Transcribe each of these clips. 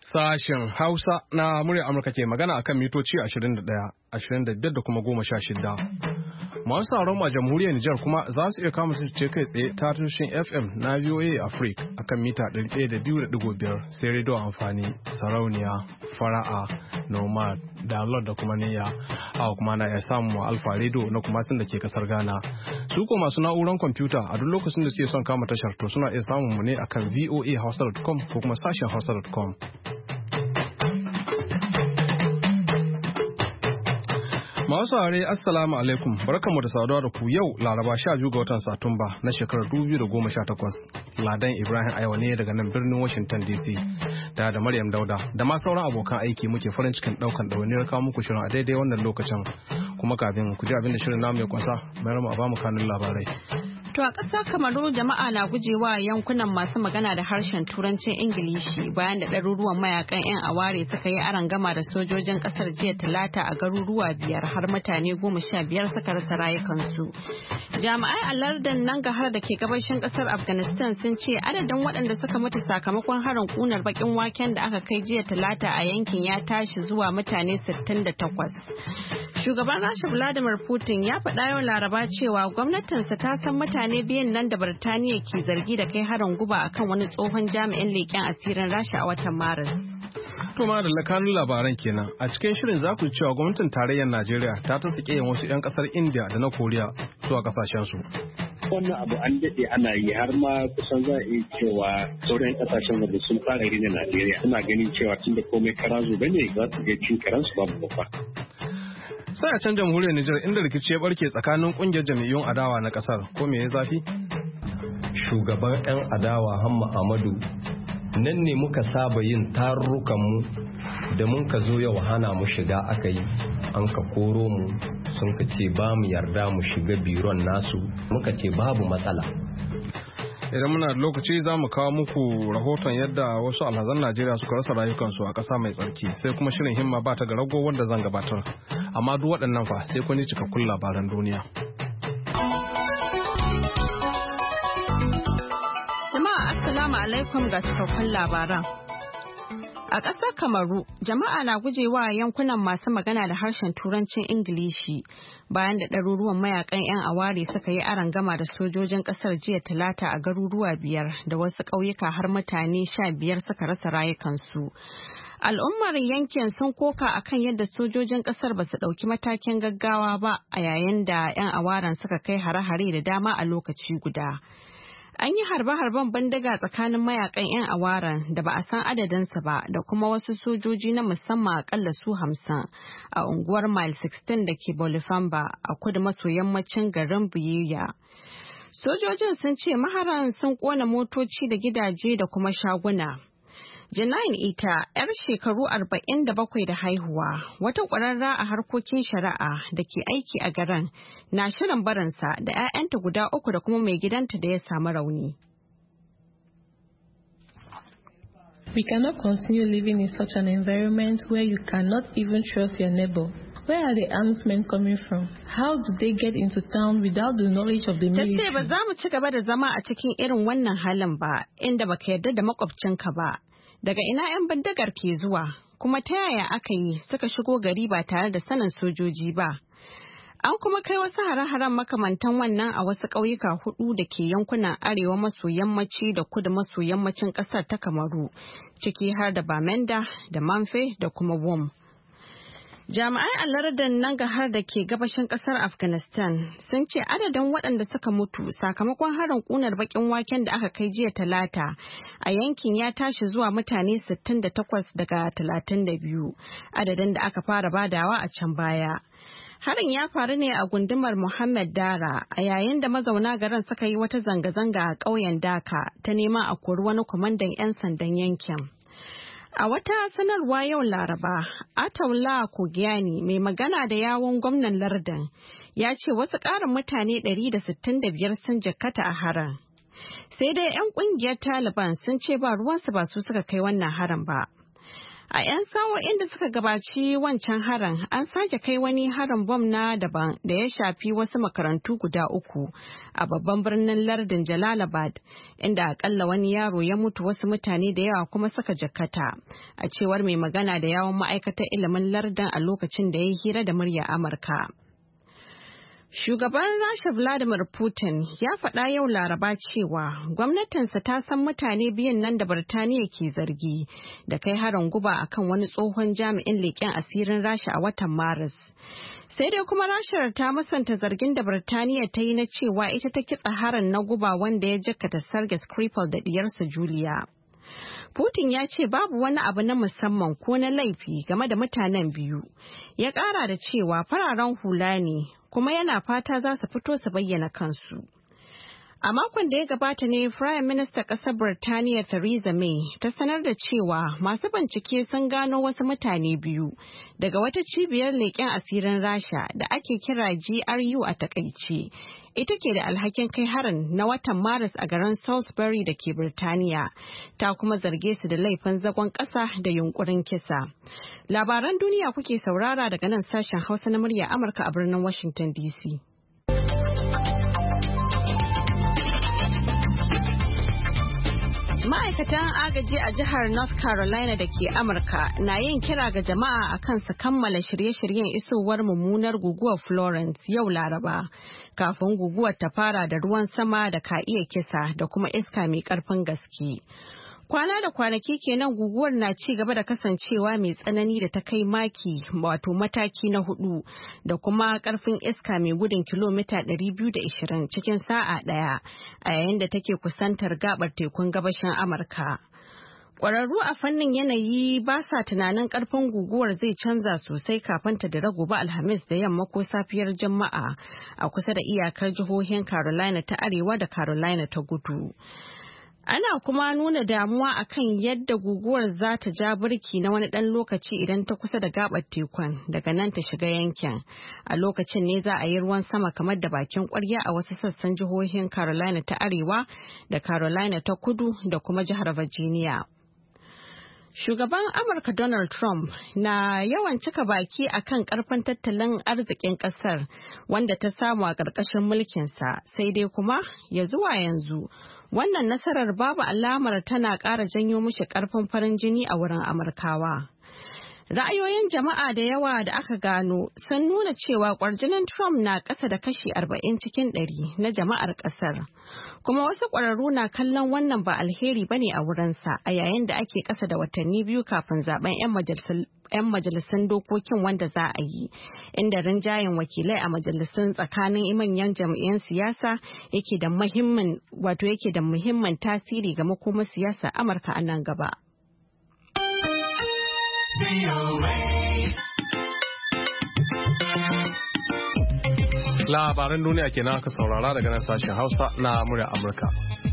Sashen Hausa na murya Amurka ke magana akan mitoci 21, 25 da kuma 16. Masu sauran a jamhuriyar Nijar kuma za su iya kama su ce kai tsaye ta tushen FM na VOA Africa akan mita 102.5 sai rediyo amfani sarauniya fara'a nomad download da kuma niyya a kuma na iya samu alfa radio na kuma sun da ke kasar Ghana. Su ko masu na'urar kwamfuta a duk lokacin da suke son kama tashar to suna iya samun mu ne akan voahausa.com ko kuma sashen hausa.com. Masu saurare assalamu alaikum barkanmu da saduwa da ku yau Laraba 12 ga watan Satumba na shekarar 2018. Ladan Ibrahim Aiwa ne daga nan birnin Washington DC da Maryam Dauda da ma sauran abokan aiki muke farin cikin daukan ɗawainiyar kawo muku shirin a daidai wannan lokacin. Kuma kafin ku ji abin da shirin namu ya kwasa, Maryam a ba mu kanun labarai. To a ƙasar Kamaru jama'a na gujewa yankunan masu magana da harshen Turancin Ingilishi bayan da ɗaruruwan mayakan 'yan aware suka yi arangama da sojojin ƙasar jiya Talata a garuruwa 5 har mutane 15 suka rasa rayukansu. Jami'ai a lardin Nangarhar da ke gabashin ƙasar Afghanistan sun ce adadin waɗanda suka mutu sakamakon harin ƙunar baƙin waken da aka kai jiya Talata a yankin ya tashi zuwa mutane 68. Shugaban Rasha Vladimir Putin ya faɗa yau Laraba cewa gwamnatinsa ta san mutane biyun nan da Birtaniya ke zargi da kai harin guba akan wani tsohon jami'in leƙen asirin Rasha a watan Maris. To ma da lakanun labaran kenan a cikin shirin za ku cewa gwamnatin tarayyar Najeriya ta tasike yin wasu 'yan kasar India da na Koriya zuwa kasashen su. Wannan abu an daɗe ana yi har ma kusan za a iya cewa sauran kasashen waje sun fara rina Najeriya suna ganin cewa tun da komai karazu bane za su ga cin karansu babu babba. Sai a can jamhuriyar Nijar inda rikici ya barke tsakanin kungiyar jami'un adawa na kasar ko me ya zafi? Shugaban 'yan adawa Hamma Ahmadu nan ne muka saba yin tarurrukanmu da mun ka zo yau hana mu shiga aka yi an ka koro mu sun ka ce ba mu yarda mu shiga biron nasu muka ce babu matsala. Idan muna da lokaci za mu kawo muku rahoton yadda wasu alhazan Najeriya suka rasa rayukansu a ƙasa mai tsarki sai kuma shirin himma ba ta ga rago wanda zan gabatar. Amma duk waɗannan fa sai kun ji cikakkun labaran duniya. Jama'a assalamu alaikum ga cikakkun labaran. A ƙasar Kamaru, jama'a na gujewa yankunan masu magana da harshen Turancin Ingilishi bayan da ɗaruruwan mayakan 'yan aware suka yi arangama da sojojin ƙasar jiya Talata a garuruwa 5 da wasu ƙauyuka har mutane 15 suka rasa rayukansu. Al'ummar yankin sun koka akan yadda sojojin ƙasar ba su ɗauki matakin gaggawa ba a yayin da 'yan awaren suka kai hare-hare da dama a lokaci guda. An yi harbe-harben bindiga tsakanin mayakan 'yan awaren da ba a san adadinsa ba da kuma wasu sojoji na musamman akalla su 50 a unguwar Mile 16 da ke Bolifamba a kudu maso yammacin garin Buyiya. Sojojin sun ce maharan sun kona motoci da gidaje da kuma shaguna. Janine Ita, 'yar shekaru 47 da haihuwa, wata ƙwararra a harkokin shari'a da ke aiki a garin, na shirin barinsa da 'ya'yanta guda 3 da kuma mai gidanta da ya samu rauni. We cannot continue living in such an environment where you cannot even trust your neighbor. Where are the armed men coming from? How do they get into town without the knowledge of the military? Ta ce ba za mu ci gaba da zama a cikin irin wannan halin ba, inda baka yarda da makwabcinka ba. Daga ina 'yan bindigar ke zuwa, kuma ta yaya aka yi suka shigo gari ba tare da sanin sojoji ba. An kuma kai wasu hare-haren makamantan wannan a wasu ƙauyuka 4 da ke yankunan arewa maso yammaci da kudu maso yammacin ƙasar ta Kamaru, ciki har da Bamenda da Manfe da kuma Wom. Jami'ai a lardin Nangarhar da ke gabashin kasar Afghanistan sun ce adadin waɗanda suka mutu sakamakon harin ƙunar baƙin waken da aka kai jiya Talata a yankin ya tashi zuwa mutane 68 daga 32, adadin da aka fara badawa a can baya. Harin ya faru ne a gundumar Muhammad Dara a yayin da mazauna garin suka yi wata zanga-zanga a ƙauyen Daka ta neman a kori wani kwamandan 'yan sandan yankin. A wata sanarwa yau Laraba, Ataullah Kogiyani mai magana da yawun gwamnan lardin ya ce wasu ƙarin mutane 165 sun jikkata a harin. Sai dai 'yan ƙungiyar Taliban sun ce ba ruwansu ba su suka kai wannan harin ba. A 'yan sa'o'in da suka gabaci wancan harin, an sake kai wani harin bom na daban da ya shafi wasu makarantu guda 3 a babban birnin lardin Jalalabad, inda akalla wani yaro ya mutu, wasu mutane da yawa kuma suka jikkata, a cewar mai magana da yawun ma'aikatar ilimin lardin a lokacin da ya yi hira da murya Amurka. Shugaban Rasha Vladimir Putin ya faɗa yau Laraba cewa gwamnatinsa ta san mutane biyun nan da Birtaniya ke zargi da kai harin guba akan wani tsohon jami'in leƙen asirin Rasha a watan Maris. Sai dai kuma Rashar ta musanta zargin da Birtaniya ta yi na cewa ita ta kitsa harin na guba wanda ya jikkata Sergei Skripal da diyarsa Julia. Putin ya ce babu wani abu na musamman ko na laifi game da mutanen biyu. Ya ƙara da cewa fararen hula ne, kuma yana fata za su fito su bayyana kansu. A makon da ya gabata ne Prime Minister ƙasar Birtaniya Theresa May ta sanar da cewa masu bincike sun gano wasu mutane biyu daga wata cibiyar leƙen asirin Rasha da ake kira GRU a takaice. Ita ke da alhakin kai harin na watan Maris a garin Salisbury da ke Birtaniya, ta kuma zarge su da laifin zagon ƙasa da yunkurin kisa. Labaran duniya kuke saurara daga nan sashen Hausa na murya Amurka a birnin Washington DC. Ma'aikatan agaji a jihar North Carolina da ke Amurka na yin kira ga jama'a a kan su kammala shirye-shiryen isowar mummunar guguwar Florence yau Laraba, kafin guguwar ta fara da ruwan sama da ka iya kisa da kuma iska mai ƙarfin gaske. Kwana da kwanaki kenan guguwar na ci gaba da kasancewa mai tsanani da ta kai mataki na 4 da kuma karfin iska mai gudun kilomita 220 cikin sa'a daya a yayin da take kusantar gabar tekun gabashin Amurka. Ƙwararru a fannin yanayi ba sa tunanin karfin guguwar zai canza sosai kafin ta dira gobe Alhamis da yamma ko safiyar Juma'a a kusa da iyakar jihohin Carolina ta Arewa da Carolina ta Kudu. Ana kuma nuna damuwa akan yadda guguwar za ta ja birki na wani ɗan lokaci idan ta kusa da gabar tekun, daga nan ta shiga yankin. A lokacin ne za a yi ruwan sama kamar da bakin ƙwarya a wasu sassan jihohin Carolina ta Arewa da Carolina ta Kudu da kuma jihar Virginia. Shugaban Amurka Donald Trump na yawan cika baki akan karfin tattalin arzikin kasar wanda ta samu a ƙarƙashin mulkinsa, sai dai kuma ya zuwa yanzu wannan nasarar babu alamar tana ƙara janyo mishi ƙarfin farin jini a wurin Amurkawa. Ra'ayoyin jama'a da yawa da aka gano sun nuna cewa kwarjinin Trump na ƙasa da kashi 40 cikin 100 na jama'ar ƙasar. Kuma wasu ƙwararru na kallon wannan ba alheri bane a wurinsa a yayin da ake ƙasa da watanni 2 kafin zaben 'yan majalisun dokokin wanda za a yi, inda rinjayen wakilai a majalisun tsakanin manyan jam'iyyun siyasa yake da muhimmin tasiri ga makomar siyasar Amurka a nan gaba. Labaran duniya kenan aka saurara daga nan sashen Hausa na murya Amurka.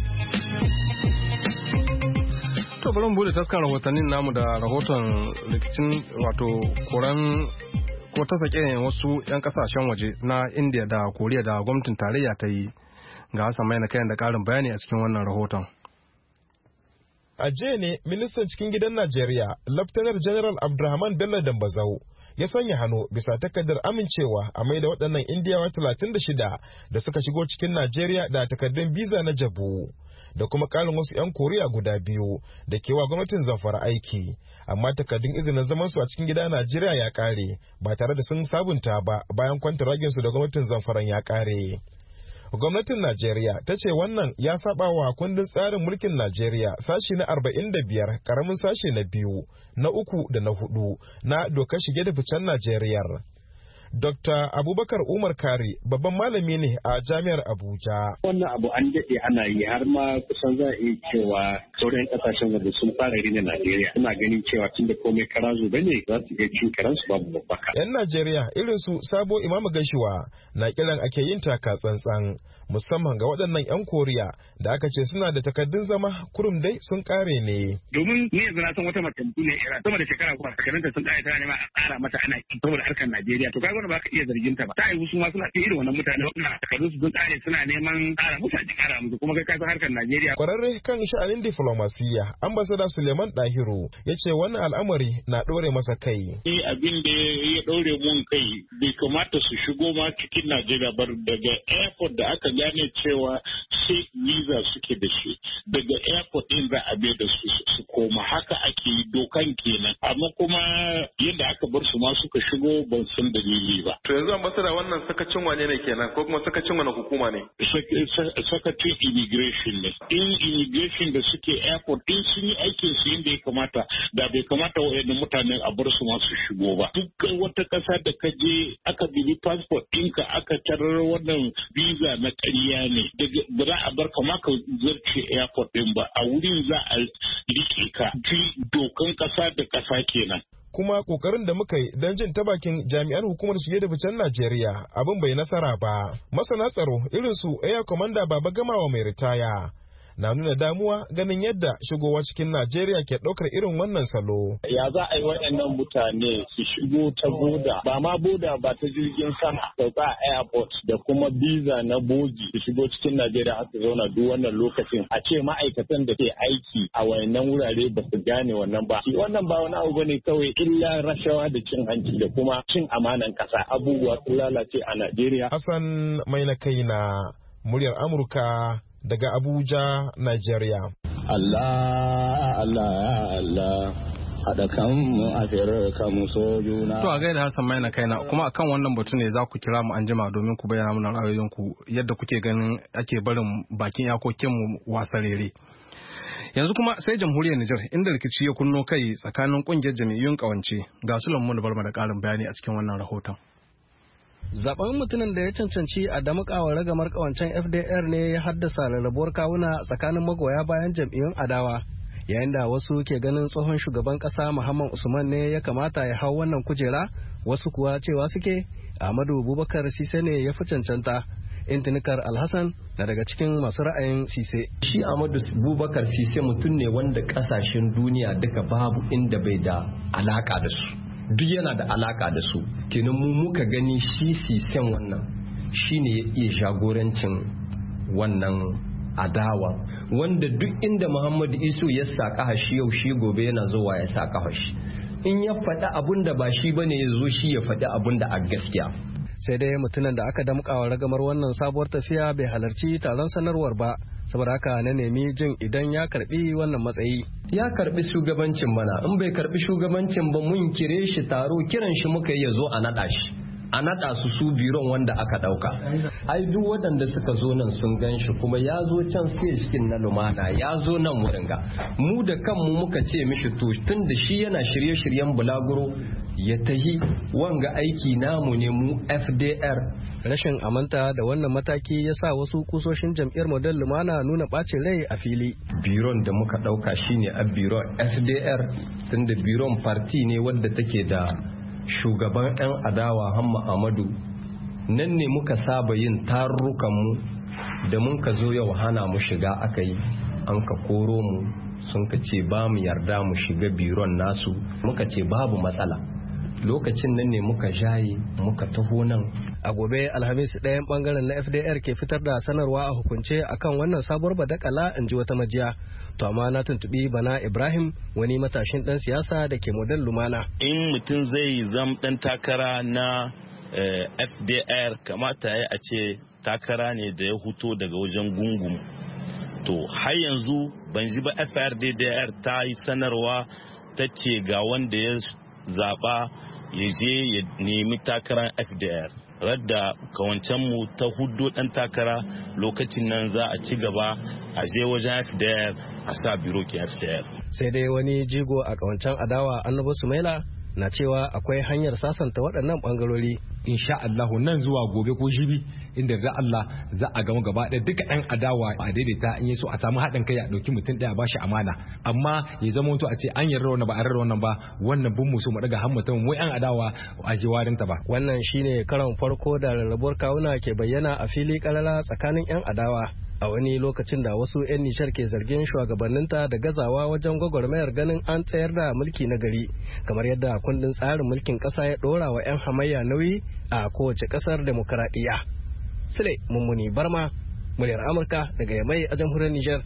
To bari mu bude taskar rahotannin namu da rahoton rikicin koran ko ta sake wasu 'yan kasashen waje na India da Koriya da gwamnatin tarayya ta yi. Ga Hassan Maina kayan da karin bayani a cikin wannan rahoton. A jiya ne ministan cikin gidan Najeriya, Laftanar General Abdulrahman Bello Dambazau, ya sanya hannu bisa takardar amincewa a maida waɗannan Indiyawa 36 da suka shigo cikin Najeriya da takardun biza na jabu, da kuma ƙarin wasu 'yan Koriya guda 2 da ke wa gwamnatin Zamfara aiki. Amma takardun izinin zaman su a cikin gida Najeriya ya ƙare ba tare da sun sabunta ba bayan kwantaragin su da gwamnatin Zamfaran ya ƙare. Gwamnatin Najeriya ta ce wannan ya saba wa kundin tsarin mulkin Najeriya sashi na 45 karamin sashi na 2 na 3 da na 4 na dokar shige da ficen Najeriya. Dr. Abubakar Umar Kari babban malami ne a Jami'ar Abuja. Wannan abu an daɗe ana yi har ma kusan za a iya cewa sauran ƙasashen waje sun fara rina Najeriya. Suna ganin cewa tun da komai kara zube ne za su iya cin karansu babu babbaka. 'Yan Najeriya irin su Sabo Imamu Gashuwa na kiran ake yin taka tsantsan musamman ga waɗannan 'yan Koriya da aka ce suna da takardun zama kurum dai sun ƙare ne. Domin ni yanzu na san wata mace ne sama da shekara 20 sun ƙare ta nema a tsara mata ana saboda harkar Najeriya. To kaga wani ba ka iya zargin ta ba. Ta yi su ma suna irin wannan mutane wanda takardun su sun kare suna neman ƙara musu kuma kai ka harkar Najeriya. Kwararre kan sha'anin diflomasiyya ambassador Suleiman Dahiru ya ce wannan al'amari na ɗore masa kai. Abin da ya ɗore mun kai bai kamata su shigo ma cikin Najeriya ba. Daga airport da aka gane cewa sai visa suke da shi daga airport din za a bai da su koma haka ake yi dokan kenan amma kuma yadda aka bar su ma suka shigo ban san dalili ba. To yanzu ambassador wannan sakacin wane ne kenan ko kuma sakacin wani hukuma ne? Sakacin immigration ne. In immigration da suke airport din sun yi aikin su yadda ya kamata da bai kamata wayannan mutane a bar su ma su shigo ba. Duk wata kasa da ka je aka bibi passport ɗinka aka tarar wannan visa na ƙarya ne. Ba za a bar kama ka zarce airport ɗin ba a wurin za a rike ka dokan ƙasa da ƙasa kenan. Kuma kokarin da muka yi don jin ta bakin jami'an hukumar shige da ficen Najeriya abin bai nasara ba. Masana tsaro irin su Air Commander Baba Gamawa mai ritaya na nuna damuwa ganin yadda shigowa cikin Najeriya ke ɗaukar irin wannan salo. Ya za a yi waɗannan mutane su shigo ta boda, ba ma boda ba ta jirgin sama, sauka a airport da kuma biza na bogi su shigo cikin Najeriya har su zauna duk wannan lokacin. A ce ma'aikatan da ke aiki a wayannan wurare ba su gane wannan ba. Wannan ba wani abu bane kawai illa rashawa da cin hanci da kuma cin amanan ƙasa. Abubuwa sun lalace a Najeriya. Hassan mai na kai na muryar Amurka daga Abuja, Nigeria. Allah, Allah, Allah, haɗa kanmu a kanmu so juna. To a gaida Hassan mai na kaina kuma akan wannan batu ne za ku kira mu anjima domin ku bayyana mana ra'ayoyinku yadda kuke ganin ake barin bakin yakokinmu wasarere. Yanzu kuma sai jamhuriyar Nijar inda rikici ya kunno kai tsakanin kungiyar jami'un kawance ga Sulaiman da Barma da ƙarin bayani a cikin wannan rahoton. Zaben mutumin da ya cancanci a damƙawa ragamar kawancen FDR ne ya haddasa rarrabuwar kawuna tsakanin magoya bayan jam'iyyun adawa, yayin da wasu ke ganin tsohon shugaban ƙasa Muhammad Usman ne ya kamata ya hau wannan kujera, wasu kuwa cewa suke Ahmadu Bubakar Sise ne ya fi cancanta. Intinikar Alhassan na daga cikin masu ra'ayin Sise. Shi Ahmadu Bubakar Sise mutum ne wanda ƙasashen duniya duka babu inda bai da alaka da su. Duk yana da alaka da su, kenan mu muka gani shi Sisen wannan shi ne ya iya jagorancin wannan adawa wanda duk inda Muhammadu Isu ya saka shi yau shi gobe yana zuwa ya saka shi, in ya faɗi abun da ba shi bane ya zo shi ya faɗi abun da a gaskiya. Sai dai mutumin da aka damƙawa ragamar wannan sabuwar tafiya bai halarci taron sanarwar ba, saboda haka na nemi jin idan ya karbi wannan matsayi. Ya karbi shugabancin mana, in bai karbi shugabancin ba mun kire shi taro, kiran shi muka yi ya zo a naɗa shi, a naɗa su biron wanda aka ɗauka. Ai duk waɗanda suka zo nan sun gan shi, kuma ya zo can sai cikin na lumana, ya zo nan wurin ga mu da kanmu muka ce mishi to tun da shi yana shirye-shiryen bulaguro ya tahi wanga aiki namu ne mu FDR. Rashin amanta da wannan mataki ya sa wasu kusoshin jam'iyyar Model Lumana nuna ɓacin rai a fili. Biron da muka ɗauka shine a biron FDR, tunda biron parti ne wadda take da shugaban 'yan adawa Hamma Amadu. Nan ne muka saba yin tarurrukanmu, da mun ka zo yau hana mu shiga aka yi, an ka koro mu sun ka ce ba mu yarda mu shiga biron nasu, muka ce babu matsala. Lokacin nan ne muka jaye muka taho nan. A gobe Alhamis ɗayan ɓangaren na FDR ke fitar da sanarwa a hukunce akan wannan sabuwar badakala, in ji wata majiya. To amma na tuntuɓi Bana Ibrahim, wani matashin ɗan siyasa da ke Model Lumana. In mutum zai zama ɗan takara na FDR kamata ya a ce takara ne da ya huto daga wajen gungun. To har yanzu ban ji ba FRDDR ta yi sanarwa ta ce ga wanda ya zaɓa ya je ya nemi takarar FDR. Radda kawancenmu ta hudu ɗan takara lokacin nan za a ci gaba a je wajen FDR a sa biro ke FDR. Sai dai wani jigo a kawancen adawa Annabi Sumaila na cewa akwai hanyar sasanta waɗannan ɓangarori. Insha Allahu nan zuwa gobe ko jibi inda da Allah za a gama gaba ɗaya duka ɗan adawa a daidaita in yi so a samu haɗin kai a ɗauki mutum ɗaya ba shi amana, amma ya zama to a ce an yarda wannan ba a yarda wannan ba, wannan bin musu mu daga han mutum mu ɗan adawa a jewarin ta ba. Wannan shine karon farko da rarrabuwar kawuna ke bayyana a fili ƙarara tsakanin 'yan adawa. a wani lokacin da wasu 'yan Nijar ke zargin shugabanninta da gazawa wajen gwagwarmayar ganin an tsayar da mulki na gari kamar yadda kundin tsarin mulkin ƙasa ya ɗora wa 'yan hamayya nauyi a kowace ƙasar demokaradiyya. Sule Mummuni Barma, muryar Amurka daga Yamai a jamhuriyar Nijar.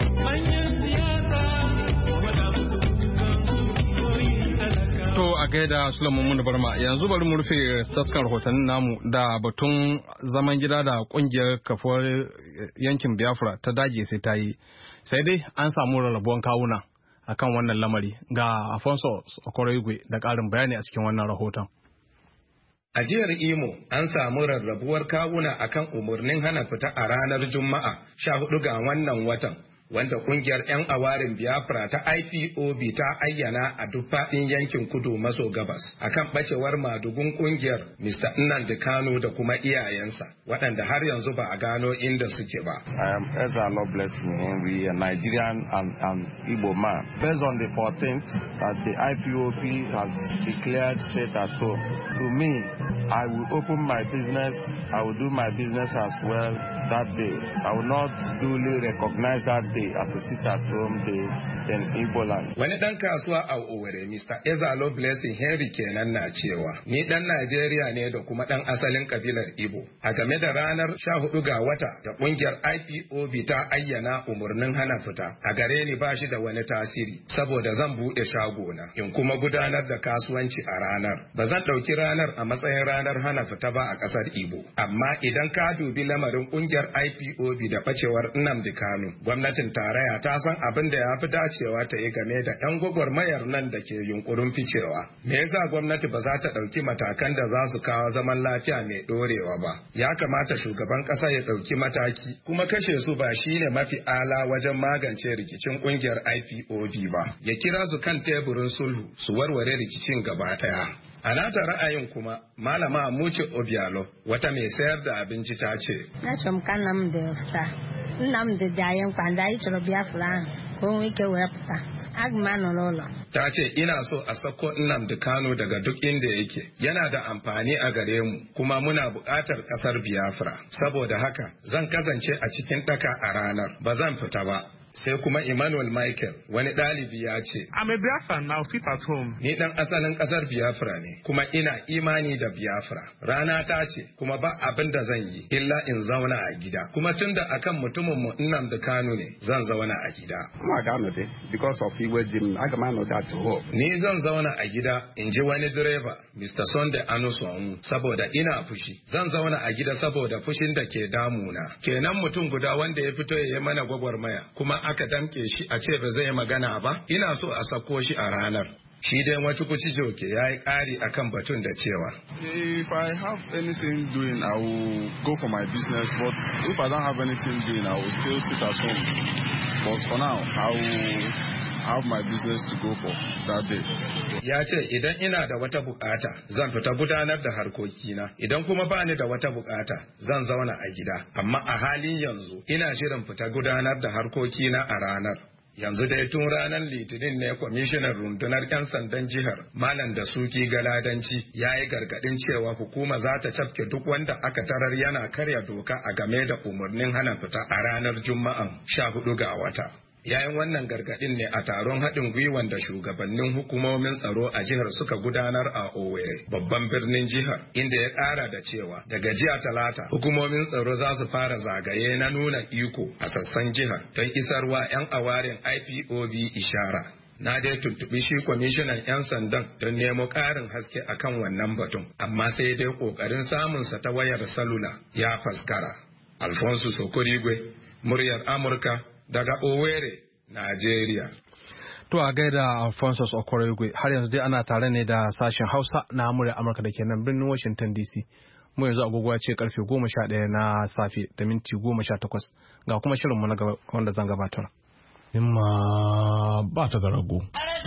To a gaida Sulaiman Mun Barma, yanzu bari mu rufe sassan rahotannin namu da batun zaman gida da kungiyar kafuwar yankin Biafra ta dage sai ta yi. Sai dai an samu rarrabuwan kawuna akan wannan lamari. Ga Afonso Okoroigwe da ƙarin bayani a cikin wannan rahoton. A jihar Imo an samu rarrabuwar kawuna akan umarnin hana fita a ranar Juma'a 14 ga wannan watan. Wanda kungiyar 'yan awarin Biafra ta IPOB ta ayyana a duk faɗin yankin kudu maso gabas akan ɓacewar madugun kungiyar Mr. Nnamdi Kanu da kuma iyayensa waɗanda har yanzu ba a gano inda suke ba. I am Ezalo Blessing Henry, a Nigerian and Igbo man. Based on the 14th that the IPOB has declared state at home, to me, I will open my business, I will do my business as well that day. I will not duly recognize that day as a sit at home day in Igbo land. Wani dan kasuwa a Owerri, Mr. Ezalo Blessing Henry kenan na cewa, ni dan Najeriya ne da kuma dan asalin kabilar Igbo. A game da ranar 14 ga wata da kungiyar IPOB ta ayyana umarnin hana fita, a gare ni ba shi da wani tasiri, saboda zan buɗe shagona in kuma gudanar da kasuwanci a ranar. Ba zan ɗauki ranar a matsayin ranar hana fita ba a ƙasar Igbo. Amma idan ka dubi lamarin kungiyar IPOB da ɓacewar Nnamdi Kanu, gwamnatin tarayya ta san abin da ya fi dacewa ta yi game da 'yan gwagwarmayar nan da ke yunkurin ficewa. Me yasa gwamnati ba za ta ɗauki matakan da za su kawo zaman lafiya mai ɗorewa ba? Ya kamata shugaban ƙasa ya ɗauki mataki, kuma kashe su ba shine mafi ala wajen magance rikicin ƙungiyar IPOB ba. Ya kira su kan teburin sulhu su warware rikicin gaba ɗaya. A nata ra'ayin kuma, Malama Muce Obialo, wata mai sayar da abinci ta ce. Na chọmka Nnamdi dị anyị mkpa ndị anyị chọrọ Biafra ahụ ka o nwee ike wee pụta. Aga m anọ n'ụlọ. Ta ce ina so a sako Nnamdi Kanu daga duk inda yake. Yana da amfani a gare mu kuma muna buƙatar ƙasar Biafra. Saboda haka zan kasance a cikin ɗaka a ranar. Ba zan fita ba. Sai kuma Emmanuel Michael wani ɗalibi ya ce, I'm a Biafran now, sit at home. Ni ɗan asalin ƙasar Biafra ne, kuma ina imani da Biafra. Rana ta ce, kuma ba abin da zan yi, illa in zauna a gida. Kuma tun da akan mutumin mu Nnamdi Kanu ne, zan zauna a gida. Because of Igwe Jim, Ni zan zauna a gida, in ji wani direba, Mr. Sunday Anusonwu, saboda ina fushi. Zan zauna a gida saboda fushin da ke damuna. Kenan mutum guda wanda ya fito ya yi mana gwagwarmaya, kuma aka damke shi a ce ba zai magana ba, ina so a sako shi a ranar. Shi dai wata kuci joke ya yi ƙari a kan batun da cewa. If I have anything doing, I will go for my business, but if I don't have anything doing, I will still sit at home. But for now, I will have my business to go for that day. Ya ce idan ina da wata bukata zan fita gudanar da harkokina, idan kuma ba ni da wata bukata zan zauna a gida, amma a halin yanzu ina shirin fita gudanar da harkokina a ranar. Yanzu dai tun ranar Litinin ne kwamishinan rundunar 'yan sandan jihar Malam da Suki Galadanci ya yi gargadin cewa hukuma za ta cafke duk wanda aka tarar yana karya doka a game da umarnin hana fita a ranar Juma'an 14 ga wata. Yayin wannan gargadin ne a taron haɗin gwiwan da shugabannin hukumomin tsaro a jihar suka gudanar a Owerri, babban birnin jihar, inda ya ƙara da cewa daga jiya Talata hukumomin tsaro za su fara zagaye na nuna iko a sassan jihar don isarwa 'yan awarin IPOB ishara. Na dai tuntuɓi shi kwamishinan 'yan sandan don nemo ƙarin haske akan wannan batun, amma sai dai ƙoƙarin samunsa ta wayar salula ya faskara. Alfonso Sokorigwe, muryar Amurka, daga Owerri, Najeriya. To a gaida Alphonsus Okorigwe, har yanzu dai ana tare ne da sashen Hausa na muryar Amurka da ke nan birnin Washington DC. Mu yanzu agogo ya ce karfe 11 na safe da minti 18 ga kuma shirinmu na gaba wanda zan gabatar. Himma ba ta ga rago.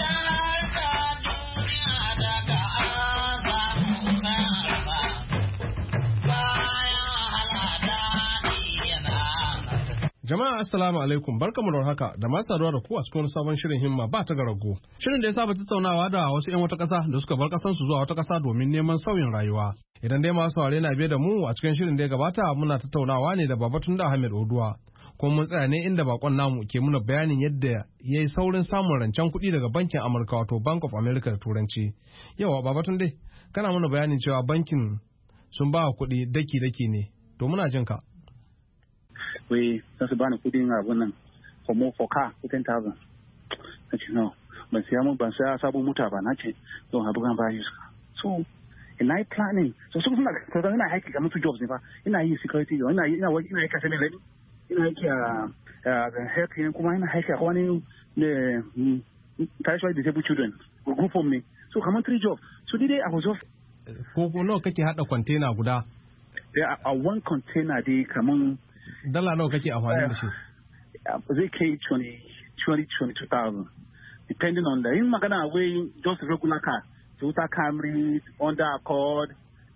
Jama'a assalamu alaikum, barkamu da haka da masu saduwa da ku a cikin sabon shirin himma ba ta garago. Shirin da ya saba tattaunawa da wasu 'yan wata ƙasa da suka bar ƙasansu zuwa wata ƙasa domin neman sauyin rayuwa. Idan dai masu saurare na biye da mu a cikin shirin da ya gabata muna tattaunawa ne da Babatunde Ahmed Oduwa, kuma mun tsaya ne inda bakon namu ke muna bayanin yadda ya yi saurin samun rancen kuɗi daga bankin Amurka wato Bank of America da turanci. Yawa Babatun dai kana muna bayanin cewa bankin sun ba kuɗi daki-daki ne, to muna jin ka. Wai za su bani kuɗin abun nan for car 10,000. Na ce no, ban siya sabon mota ba, na ce don abu kan ba so ina yi planning so suna ina haiki kamar su jobs ne fa ina yi security ina yi kashe mai lani ina haiki a health kuma ina haiki a wani tertiary disabled children group of me so kamar 3 jobs so dai I was just ko nawa kake hada container guda a one container dai kamar dala nawa kake amfani da shi zai kai 22,000 depending on the in magana way just regular car Toyota Camry, Honda Accord,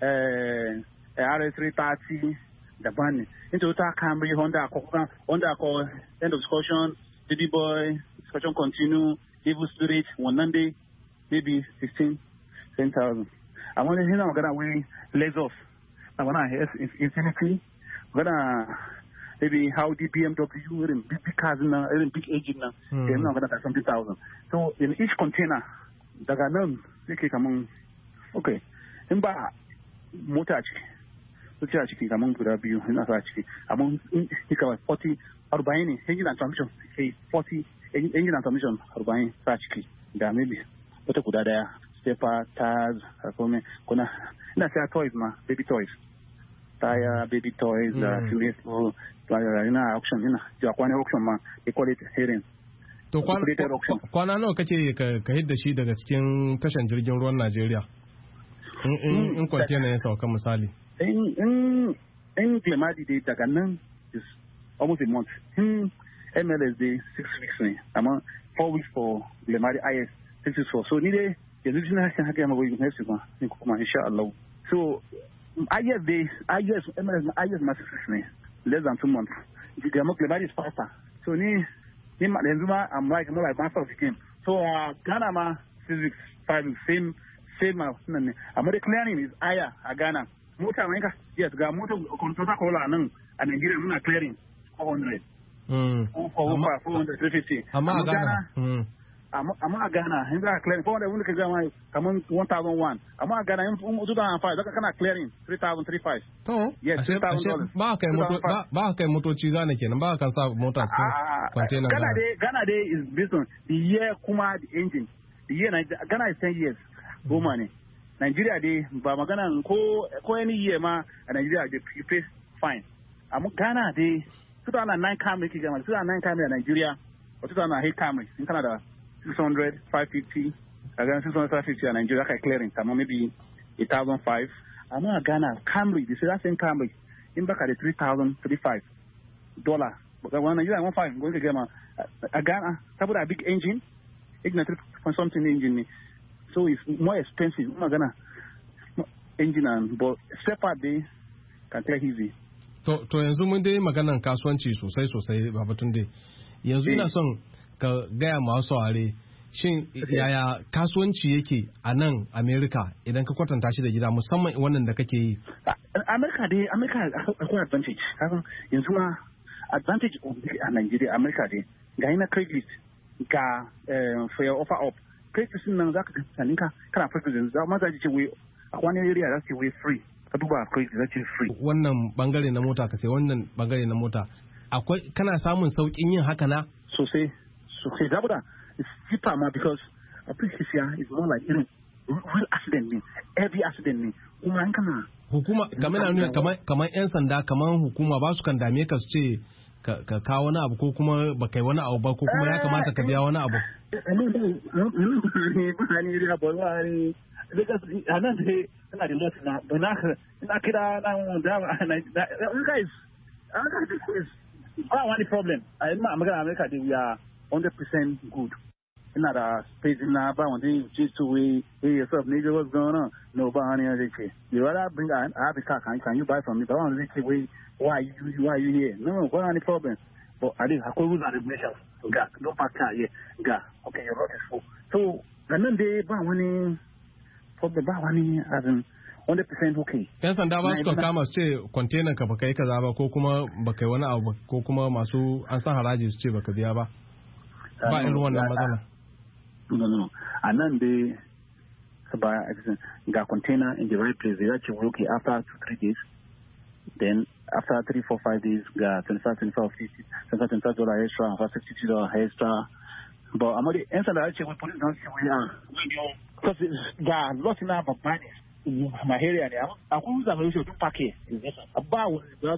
RS330, the van. In Toyota Camry, Honda Accord, end of discussion, Diddy Boy, discussion continue, Evil Spirit, one Monday, maybe 10,000. I want to hear I'm gonna weigh legs off. I wanna hear Infinity, gonna maybe Audi, BMW, big cars now, big engine now. I'm not gonna have something 1,000. So in each container, daga nan yake kaman okay in ba mota a ciki suke a ciki kaman guda biyu ina sa a ciki amma in kawai 40 ne engine and transmission sai 40 engine and transmission 40 sa ciki da maybe wata guda daya stepper tires kome kuna ina sa toys ma baby toys tire baby toys serious ina auction ina jakwane auction ma they call it hearing. To kwana nawa kake ka hidda shi daga cikin tashan jirgin ruwan Najeriya? In kwantena ya sauka misali. In Glemadi dai daga nan is almost a month. In MLS dai 6 weeks ne, amma 4 weeks for Glemadi IS 6 weeks for. So ni dai yanzu jina hakan haka yamma goyi next week ma kuma insha Allah. So IS MLS IS ma 6 weeks ne, less than 2 months. Glemadi is faster. So yanzu ma I'm like more like master of the game. So Ghana ma 6 weeks, 5 weeks, same ne. Amma the clearing is higher a Ghana. Mota mai ka yes ga mota Toyota Corolla nan a Nigeria muna clearing 400. 400 350. Amma a Ghana. Amma a Ghana in za ka clearing 400 wanda ka gama kaman 1,001. Amma a Ghana in 2005 zaka kana clearing 3,035. To yes $3,000. Ba kai motoci Ghana kenan ba kan sa mota cikin container Ghana day is based on the year kuma the engine. The year Ghana is 10 years. Goma ne. Nigeria dai ba magana ko any year ma a Nigeria they you pay fine. Amma Ghana dai 2009 Camry ki gama 2009 Camry a Nigeria or 2008 Camry in Canada 600 550 again 600 550 a Nigeria ka clearing amma maybe 1,005. Amma Ghana Camry the same Camry in back at the $3,035. But when Nigeria 1.5 going to get a Ghana saboda a big engine, ignorant something engine. So it's more expensive. Ghana engine and but separate day can clear easy. To yanzu mun dai maganan kasuwanci sosai Babatun dai. Yanzu ina son ka gaya masu saurare shin yaya kasuwanci yake a nan America idan ka kwatanta shi da gida musamman wannan da kake yi. America akwai advantage. Yanzu ma advantage a Nigeria America dai ga yana credit ga for your offer up credit nan zaka ga saninka kana credit za ma za ce wai a wani area za ce wai free ka duba credit za ce free wannan bangare na mota ka sai wannan bangare na mota akwai kana samun saukin yin haka na sosai saboda it's cheaper ma because a previous year is more like real accident ne every accident ne kuma an kana hukuma kamar yan sanda kamar hukuma ba su kan dame ka su ce ka kawo wani abu ko kuma ba kai wani abu ba ko kuma ya kamata ka biya wani abu. Ba wani problem. A magana America dai we are 100% good. Ina da space na ba wanda just to we hey yourself nigga what's going on? No ba honey I you rather bring I have a car can you buy from me? But I want to say wait why you here? No, what any problem? But I did akwai rules and regulations. Ga no park car here. Ga okay your road is full. So nan dai ba wani problem ba wani as in 100% okay. Yan sanda ba su kan kama su ce kwantenan ka baka yi kaza ba ko kuma baka yi wani abu ko kuma masu an san haraji su ce baka biya ba. Ba irin wannan matsala. No. A nan dai ba ga container in the right place they actually work after 2-3 days. Then after 3-4-5 days ga $25 $50 extra, $60 extra. But I'm already answer that actually police don't see where because ga lot na babba ne my area ne akwai uza mai shi pack is this about the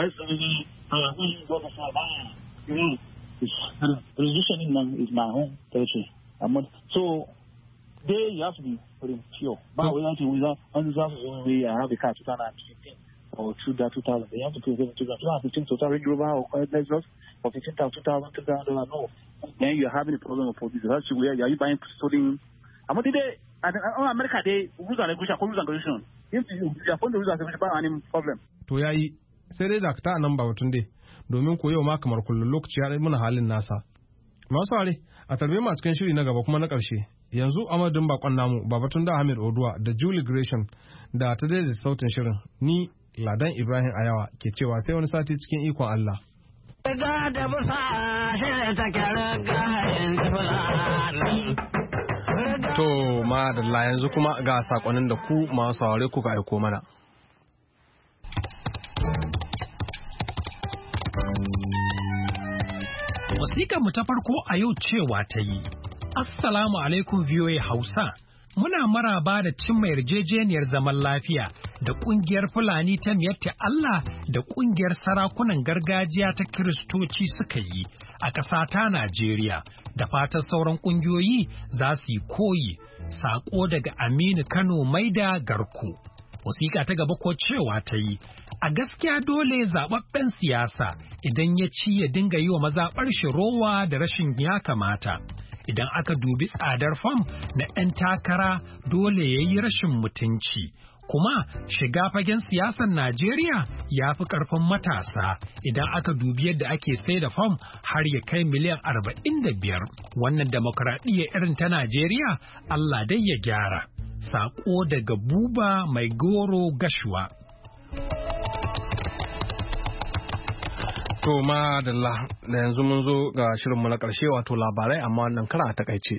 positioning man is my home territory. So there you have to be pure. But we have to without we have a car 2015 or 2000. They have to pay 2015 total Range Rover or Lexus for $15,000, $2,000. No. Then you're having a problem with police. That's where are you buying stolen? I'm not today. America they rules and regulation. If you are found the rules and regulation, problem. To yayi sai dai dakta nan ba batun dai domin ko yau ma kamar kullun lokaci ya muna halin nasa. Masu are a tarbe mu a cikin shiri na gaba kuma na ƙarshe. Yanzu amadin bakon namu Babatun da Ahmed Oduwa da Julie Gresham da ta daidaita sautin shirin ni Ladan Ibrahim Ayawa ke cewa sai wani sati cikin ikon Allah. To madalla yanzu kuma ga sakonin da ku masu saurare kuka aiko mana. Wasiƙar ta farko a yau cewa ta yi, Assalamu alaikum VOA Hausa, muna maraba da cimma yarjejeniyar zaman lafiya da ƙungiyar Fulani ta Miyatta Allah da ƙungiyar sarakunan gargajiya ta Kiristoci suka yi a ƙasa ta Najeriya, da fatan sauran ƙungiyoyi za su yi koyi. Saƙo daga Aminu Kano Maida Garku. Wasiƙa ta gaba ko cewa ta yi, a gaskiya dole zaɓaɓɓen siyasa idan ya ci ya dinga yi wa mazaɓar shi rowa da rashin ya kamata. Idan aka dubi tsadar fam na 'yan takara dole ya yi rashin mutunci. Kuma shiga fagen siyasar Najeriya ya fi ƙarfin matasa idan aka dubi yadda ake sai da fam har ya kai miliyan 45. Wannan demokradiyya irin ta Najeriya Allah dai ya gyara. Saƙo daga Buba Mai Goro Gashuwa. To madalla da yanzu mun zo ga shirinmu na ƙarshe wato labarai amma wannan kara a takaice.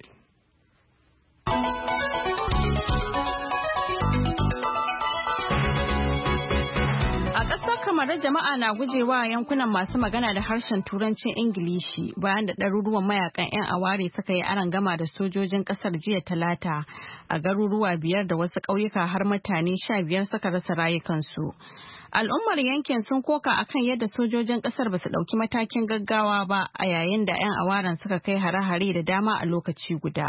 Kamar jama'a na gujewa yankunan masu magana da harshen turancin Ingilishi bayan da ɗaruruwan mayakan 'yan aware suka yi arangama da sojojin ƙasar jiya Talata a garuruwa 5 da wasu ƙauyuka har mutane 15 suka rasa rayukansu. Al'ummar yankin sun koka akan yadda sojojin ƙasar ba su ɗauki matakin gaggawa ba a yayin da 'yan awaren suka kai hare-hare da dama a lokaci guda.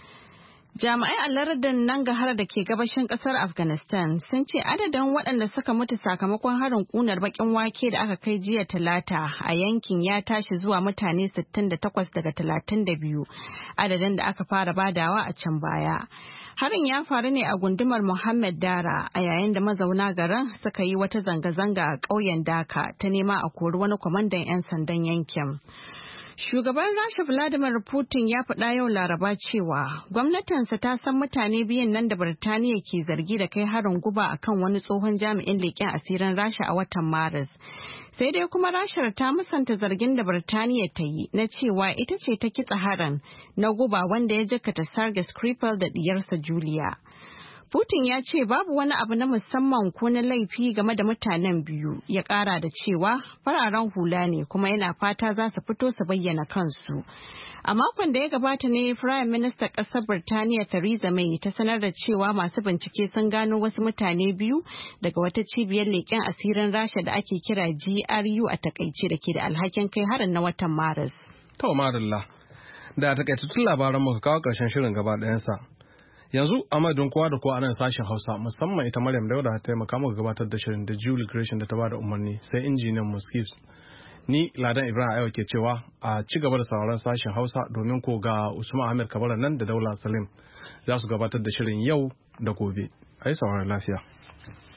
Jami'ai a lardin Nangarhar da ke gabashin kasar Afghanistan sun ce adadin waɗanda suka mutu sakamakon harin ƙunar baƙin wake da aka kai jiya Talata a yankin ya tashi zuwa mutane 68 daga 32, adadin da aka fara badawa a can baya. Harin ya faru ne a gundumar Muhammad Dara a yayin da mazauna garin suka yi wata zanga-zanga a ƙauyen Dhaka ta nema a kori wani kwamandan 'yan sandan yankin. Shugaban Rasha Vladimir Putin ya faɗa yau Laraba cewa gwamnatinsa ta san mutane biyun nan da Birtaniya ke zargi da kai harin guba akan wani tsohon jami'in leƙen asirin Rasha a watan Maris. Sai dai kuma Rashar ta musanta zargin da Birtaniya ta yi na cewa ita ce ta kitsa harin na guba wanda ya jikkata Sergei Skripal da diyarsa Julia. Putin ya ce babu wani abu na musamman ko na laifi game da mutanen biyu, ya kara da cewa fararen hula ne kuma yana fata za su fito su bayyana kansu. A makon da ya gabata ne Firayim Ministan ƙasar Birtaniya Theresa May ta sanar da cewa masu bincike sun gano wasu mutane biyu daga wata cibiyar leƙen asirin Rasha da ake kira GRU a takaice da ke da alhakin kai harin na watan Maris. To madalla, da takaitattun labaran muka kawo ƙarshen shirin gaba ɗayansa. Yanzu a madadin kowa da kowa a nan sashen Hausa musamman ita Maryam Dauda ta taimaka muka gabatar da shirin da Julie Gresham da ta bada umarni sai injiniyan mu Skips. Ni Ladan Ibrahim Ayo ke cewa a ci gaba da sauraron sashen Hausa domin ko ga Usman Ahmed Kabara nan da Daula Salim za su gabatar da shirin yau da gobe. Ai sauraron lafiya.